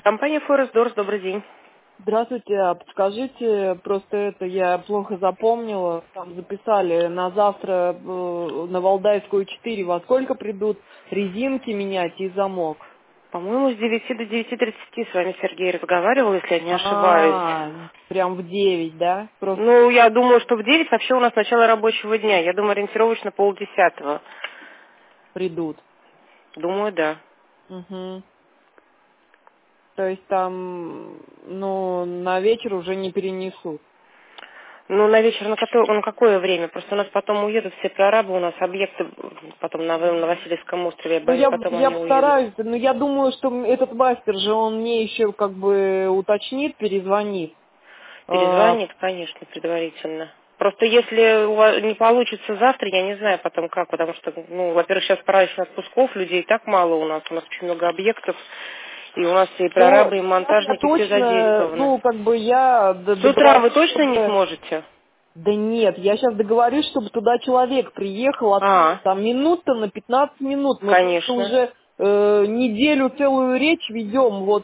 Компания Forest Doors, добрый день. Здравствуйте, а подскажите, просто это я плохо запомнила, там записали на завтра на Валдайскую 4 во сколько придут резинки менять и замок? По-моему, с 9 до 9:30 с вами Сергей разговаривал, если я не ошибаюсь. А, прям в 9, да? Просто Ну, я думаю, что в 9 вообще у нас начало рабочего дня. Я думаю, ориентировочно 9:30. придут. Думаю, да. Угу. То есть там, ну, на вечер уже не перенесут. Ну, на вечер на какое время? Просто у нас потом уедут все прорабы, у нас объекты потом на Васильевском острове. Я Ну, боюсь, потом я они уедут. постараюсь, но я думаю, что этот мастер же, он мне еще как бы уточнит, перезвонит. А, Перезвонит, конечно, предварительно. Просто если у вас не получится завтра, я не знаю потом как, потому что, ну, во-первых, сейчас пора еще отпусков, людей так мало у нас очень много объектов, и у нас и Ну, прорабы, и сейчас я монтажники все точно, задействованы. ну, как бы я С утра вы договорюсь, точно не чтобы... сможете? Да нет, я сейчас договорюсь, чтобы туда человек приехал, А, там минут-то на 15 минут. Мы просто конечно. уже неделю целую речь ведем, вот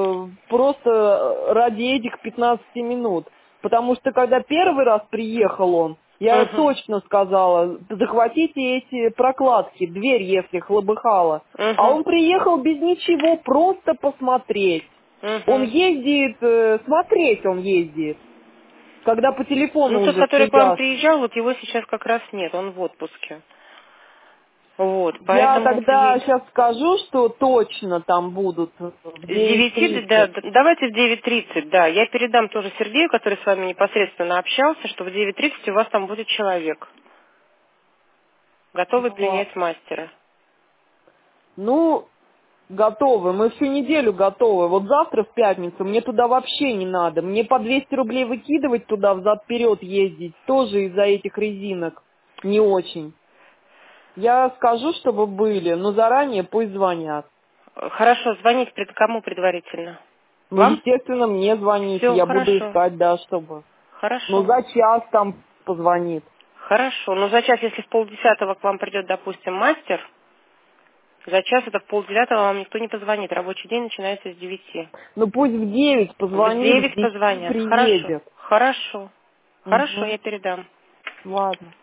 просто ради этих 15 минут. Потому что когда первый раз приехал он, я Угу, точно сказала, захватите эти прокладки, дверь, если хлобыхала. А угу, он приехал без ничего, просто посмотреть. Он угу. ездит, смотреть он ездит, когда по Ну, телефону тот, уже который к вам связаться. приезжал, вот его сейчас как раз нет, он в отпуске. Вот, Я поэтому тогда приедет. сейчас скажу, что точно там будут в С 9, 9:30. да, давайте в 9:30, да. Я передам тоже Сергею, который с вами непосредственно общался, что в 9:30 у вас там будет человек, готовый Ну, принять мастера. ну, готовы. Мы всю неделю готовы. Вот завтра в пятницу мне туда вообще не надо. Мне по 200 рублей выкидывать туда взад-вперед ездить тоже из-за этих резинок не очень. Я скажу, чтобы были, но заранее пусть звонят. Хорошо, звонить кому предварительно? Ну, Вам? естественно, мне звоните. Все, Я буду хорошо. искать, да, чтобы. Ну, Хорошо. за час там позвонит. Хорошо. Ну, за час, если в 9:30 к вам придет, допустим, мастер, за час это в 8:30 вам никто не позвонит. Рабочий день начинается с 9. Ну, пусть в 9 В позвонит, в 9 10 позвонят. Хорошо. приедет. Хорошо. Хорошо, Угу. я передам. Ладно.